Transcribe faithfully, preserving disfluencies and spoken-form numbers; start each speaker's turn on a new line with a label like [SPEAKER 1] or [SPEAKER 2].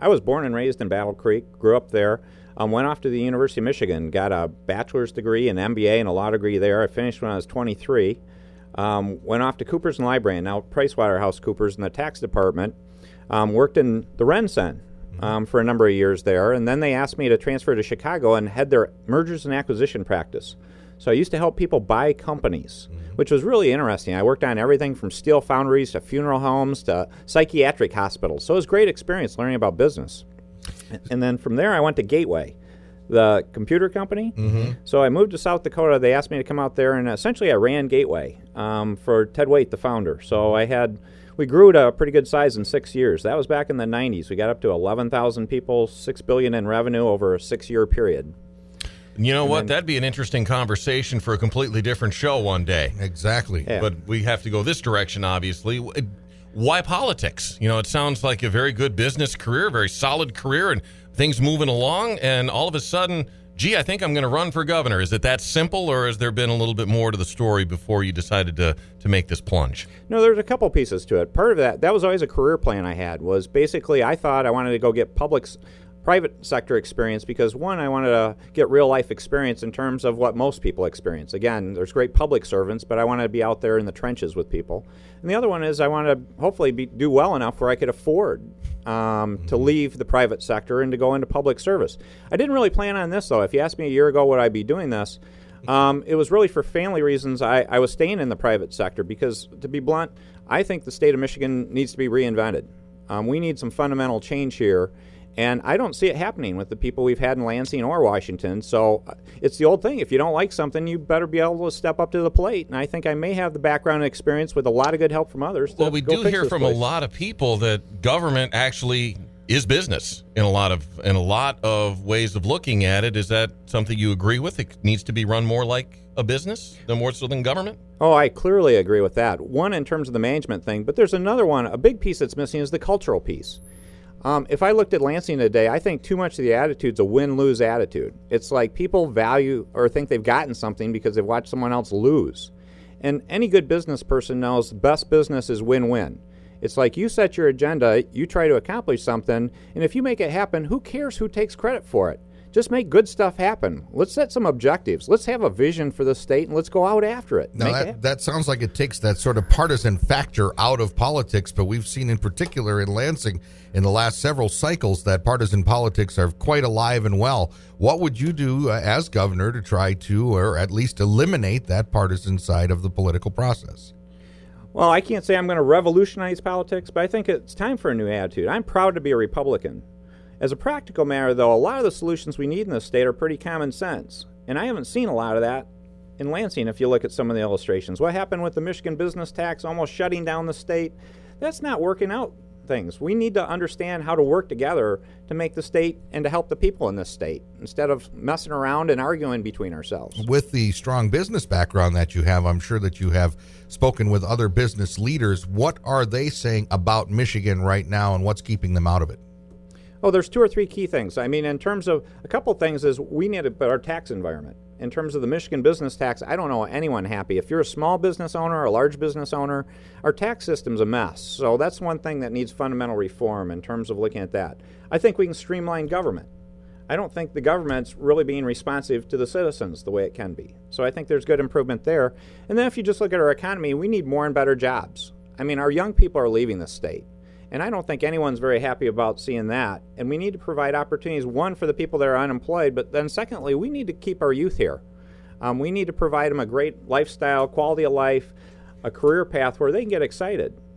[SPEAKER 1] I was born and raised in Battle Creek, grew up there, um, went off to the University of Michigan, got a bachelor's degree, an M B A, and a law degree there. I finished when I was twenty-three. Um, went off to Coopers and Lybrand, now PricewaterhouseCoopers in the tax department. Um, worked in the RenCen um, for a number of years there, and then they asked me to transfer to Chicago and head their mergers and acquisition practice. So I used to help people buy companies, mm-hmm. which was really interesting. I worked on everything from steel foundries to funeral homes to psychiatric hospitals. So it was a great experience learning about business. And then from there I went to Gateway, the computer company. Mm-hmm. So I moved to South Dakota. They asked me to come out there, and essentially I ran Gateway um, for Ted Waite, the founder. So I had, we grew to a pretty good size in six years. That was back in the nineties. We got up to eleven thousand people, six billion dollars in revenue over a six-year period.
[SPEAKER 2] You know
[SPEAKER 1] and
[SPEAKER 2] what?
[SPEAKER 1] then,
[SPEAKER 2] That'd be an interesting conversation for a completely different show one day.
[SPEAKER 3] Exactly.
[SPEAKER 1] Yeah.
[SPEAKER 2] But we have to go this direction, obviously. Why politics? You know, it sounds like a very good business career, very solid career, and things moving along, and all of a sudden, gee, I think I'm going to run for governor. Is it that simple, or has there been a little bit more to the story before you decided to, to make this plunge?
[SPEAKER 1] No, there's a couple pieces to it. Part of that, that was always a career plan I had, was basically I thought I wanted to go get public private sector experience because, one, I wanted to get real-life experience in terms of what most people experience. Again, there's great public servants, but I wanted to be out there in the trenches with people. And the other one is I wanted to hopefully be, do well enough where I could afford um, mm-hmm. to leave the private sector and to go into public service. I didn't really plan on this, though. If you asked me a year ago would I be doing this, um, it was really for family reasons. I, I was staying in the private sector because, to be blunt, I think the state of Michigan needs to be reinvented. Um, we need some fundamental change here. And I don't see it happening with the people we've had in Lansing or Washington. So uh, it's the old thing. If you don't like something, you better be able to step up to the plate. And I think I may have the background and experience with a lot of good help from others.
[SPEAKER 2] Well, we do hear from
[SPEAKER 1] place.
[SPEAKER 2] a lot of people that government actually is business in a lot of in a lot of ways of looking at it. Is that something you agree with? It needs to be run more like a business, than more so than government?
[SPEAKER 1] Oh, I clearly agree with that. One, in terms of the management thing, but there's another one. A big piece that's missing is the cultural piece. Um, if I looked at Lansing today, I think too much of the attitude's a win-lose attitude. It's like people value or think they've gotten something because they've watched someone else lose. And any good business person knows the best business is win-win. It's like you set your agenda, you try to accomplish something, and if you make it happen, who cares who takes credit for it? Just make good stuff happen. Let's set some objectives. Let's have a vision for the state, and let's go out after it.
[SPEAKER 3] Now, that, that sounds like it takes that sort of partisan factor out of politics, but we've seen in particular in Lansing in the last several cycles that partisan politics are quite alive and well. What would you do uh, as governor to try to, or at least eliminate that partisan side of the political process?
[SPEAKER 1] Well, I can't say I'm going to revolutionize politics, but I think it's time for a new attitude. I'm proud to be a Republican. As a practical matter, though, a lot of the solutions we need in this state are pretty common sense. And I haven't seen a lot of that in Lansing if you look at some of the illustrations. What happened with the Michigan business tax almost shutting down the state? That's not working out things. We need to understand how to work together to make the state and to help the people in this state instead of messing around and arguing between ourselves.
[SPEAKER 3] With the strong business background that you have, I'm sure that you have spoken with other business leaders. What are they saying about Michigan right now and what's keeping them out of it?
[SPEAKER 1] Oh, there's two or three key things. I mean, in terms of a couple things is we need a better tax environment. In terms of the Michigan business tax, I don't know anyone happy. If you're a small business owner or a large business owner, our tax system's a mess. So that's one thing that needs fundamental reform in terms of looking at that. I think we can streamline government. I don't think the government's really being responsive to the citizens the way it can be. So I think there's good improvement there. And then if you just look at our economy, we need more and better jobs. I mean, our young people are leaving the state. And I don't think anyone's very happy about seeing that. And we need to provide opportunities, one, for the people that are unemployed, but then secondly, we need to keep our youth here. Um, we need to provide them a great lifestyle, quality of life, a career path where they can get excited.